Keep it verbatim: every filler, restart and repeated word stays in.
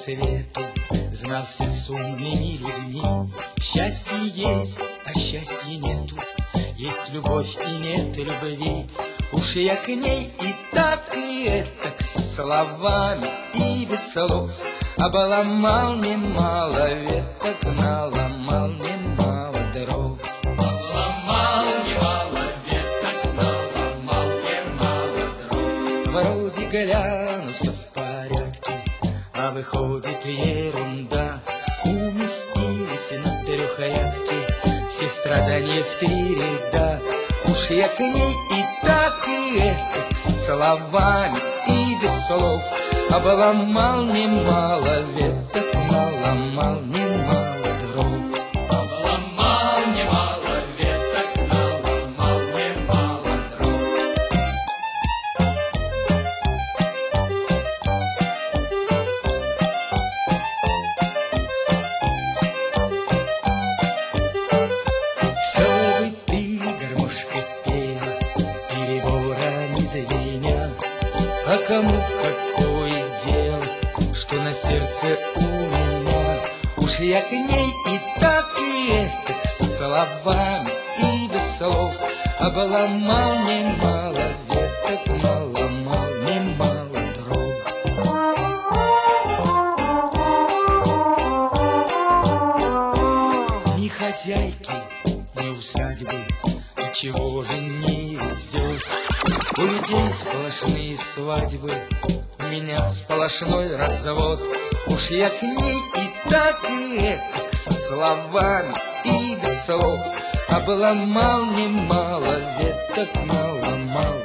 свету знался с умными людьми. Счастье есть, а счастья нету, есть любовь и нет любви. Уж я к ней и так, и этак, со словами и без слов обломал немало веток, наломал немало дров. Обломал немало веток, наломал немало дров. Вроде глянутся в порядке, а выходит ерунда. Уместились на трехрядке все страдания в три ряда. Уж я к ней и так, и этак, со словами и без слов обломал немало веток, наломал немало дров. Обломал немало веток, наломал немало дров. Все бы ты, гармошка, пела, перебора не звеня, а кому какое дело, что на сердце у меня? Уж я к ней и так, и этак, со словами и без слов обломал немало веток, наломал немало дров. Ни хозяйки, ни усадьбы, ничего же не везет. У людей сплошные свадьбы, у меня сплошной развод. Уж я к ней и так, и этак, со словами и без слов обломал немало веток, наломал